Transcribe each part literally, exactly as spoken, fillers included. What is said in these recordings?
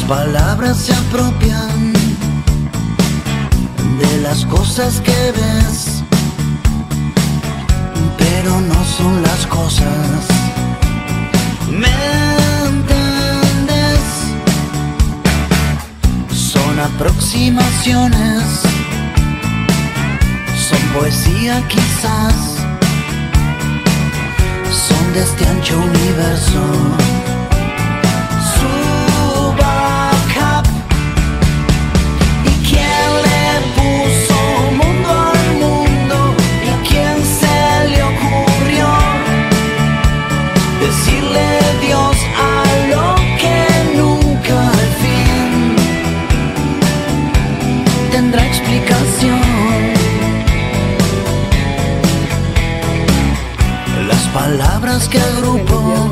palabras se apropian de las cosas que ves, pero no son las cosas. ¿Me entiendes? Son aproximaciones, son poesía quizás, son de este ancho universo. Decirle Dios a lo que nunca al fin tendrá explicación. Las palabras que agrupo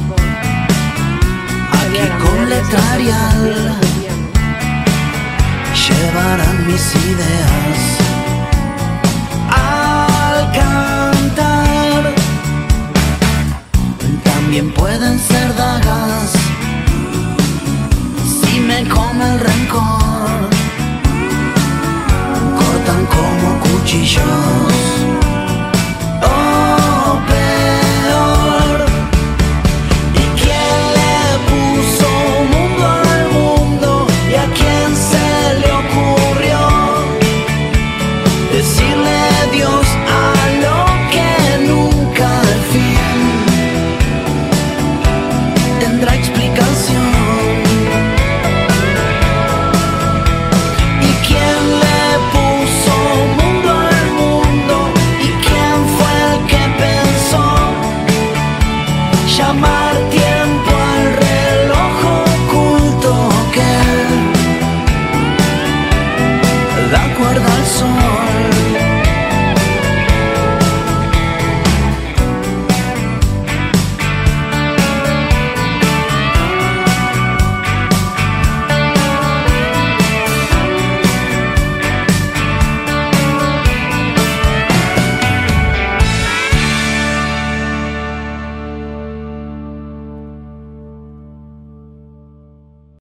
aquí con letra Arial llevarán mis ideas.